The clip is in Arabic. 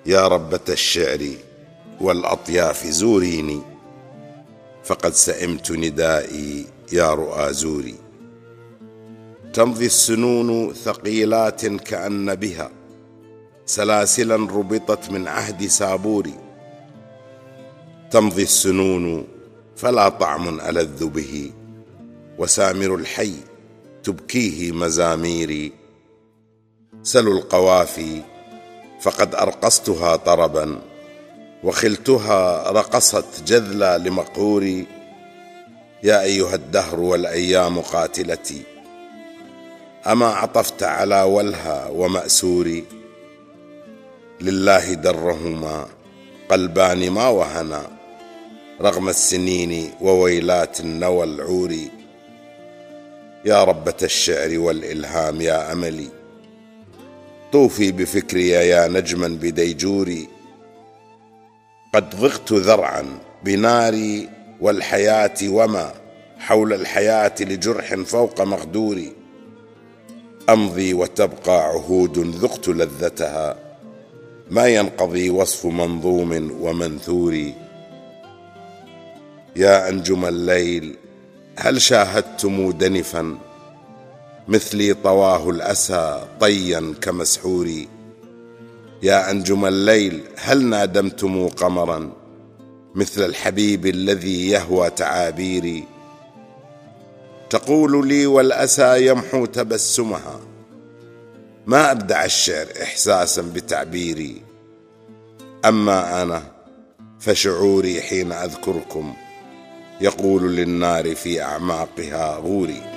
يا ربة الشعر والأطياف زوريني، فقد سئمت ندائي يا رؤى زوري. تمضي السنون ثقيلات كأن بها سلاسلا ربطت من عهد سابوري. تمضي السنون فلا طعم ألذ به، وسامر الحي تبكيه مزاميري. سلوا القوافي فقد أرقصتها طربا، وخلتها رقصت جذلا لمقهوري. يا أيها الدهر والأيام قاتلتي، أما عطفت على ولها ومأسوري. لله درهما قلبان ما وهنا، رغم السنين وويلات النوى العوري. يا ربة الشعر والإلهام يا أملي، طوفي بفكري يا نجما بديجوري. قد ضغت ذرعا بناري والحياة، وما حول الحياة لجرح فوق مغدوري. أمضي وتبقى عهود ذقت لذتها، ما ينقضي وصف منظوم ومنثور. يا أنجم الليل هل شاهدتم دنفا، مثلي طواه الأسى طيا كمسحور. يا أنجم الليل هل نادمتم قمرا، مثل الحبيب الذي يهوى تعابيري. تقول لي والأسى يمحو تبسمها، ما أبدع الشعر إحساسا بتعبيري. أما أنا فشعوري حين أذكركم يقول للنار في أعماقها غوري.